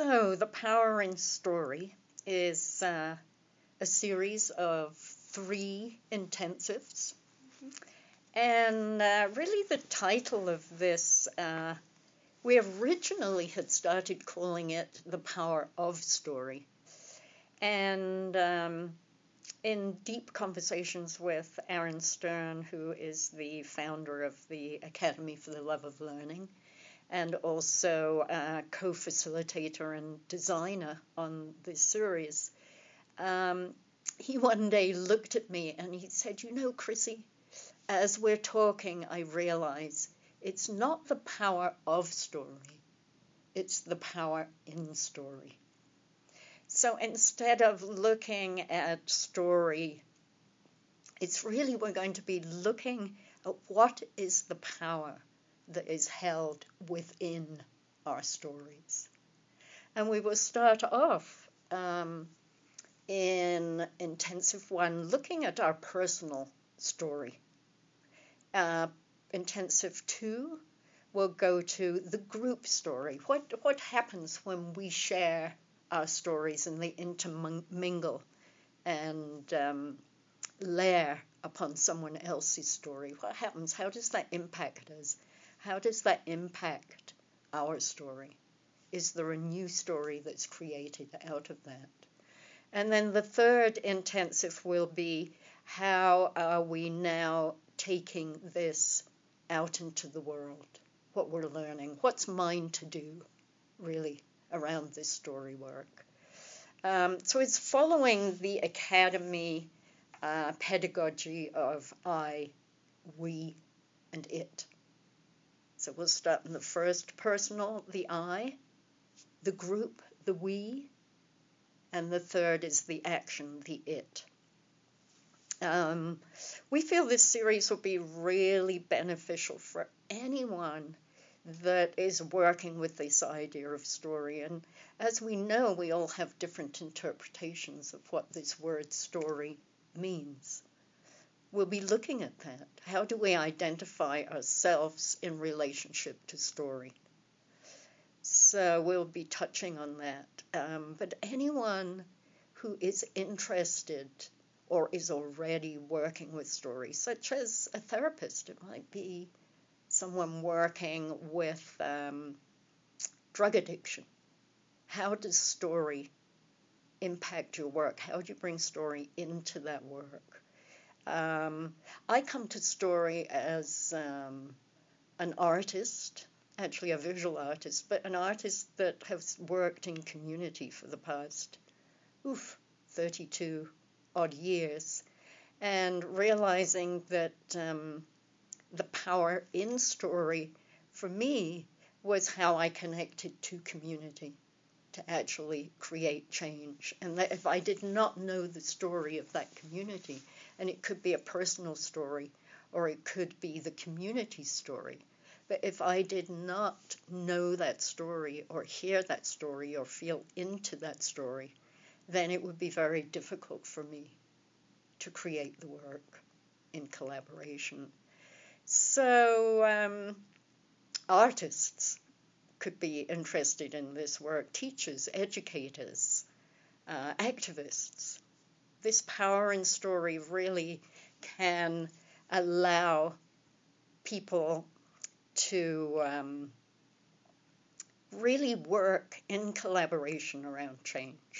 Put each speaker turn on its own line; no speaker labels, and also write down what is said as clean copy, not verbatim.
So, The Power in Story is a series of 3 intensives. And really, the title of this, we originally had started calling it The Power of Story. And in deep conversations with Aaron Stern, who is the founder of the Academy for the Love of Learning, and also a co-facilitator and designer on this series, he one day looked at me and he said, "You know, Chrissy, as we're talking, I realize it's not the power of story, it's the power in story." So instead of looking at story, it's really we're going to be looking at what is the power that is held within our stories. And we will start off in Intensive 1 looking at our personal story. Intensive 2 will go to the group story. What happens when we share our stories and they intermingle and layer upon someone else's story? What happens? How does that impact us? How does that impact our story? Is there a new story that's created out of that? And then the third intensive will be, how are we now taking this out into the world? What we're learning? What's mine to do, really, around this story work? So it's following the Academy pedagogy of I, we, and it. So we'll start in the first, personal, the I, the group, the we, and the third is the action, the it. We feel this series will be really beneficial for anyone that is working with this idea of story. And as we know, we all have different interpretations of what this word story means. We'll be looking at that. How do we identify ourselves in relationship to story? So we'll be touching on that. But anyone who is interested or is already working with story, such as a therapist, it might be someone working with drug addiction. How does story impact your work? How do you bring story into that work? I come to story as an artist, actually a visual artist, but an artist that has worked in community for the past 32 odd years, and realizing that the power in story for me was how I connected to community to actually create change. And that if I did not know the story of that community, and it could be a personal story or it could be the community story, but if I did not know that story or hear that story or feel into that story, then it would be very difficult for me to create the work in collaboration. So artists could be interested in this work, teachers, educators, activists. This power in story really can allow people to really work in collaboration around change.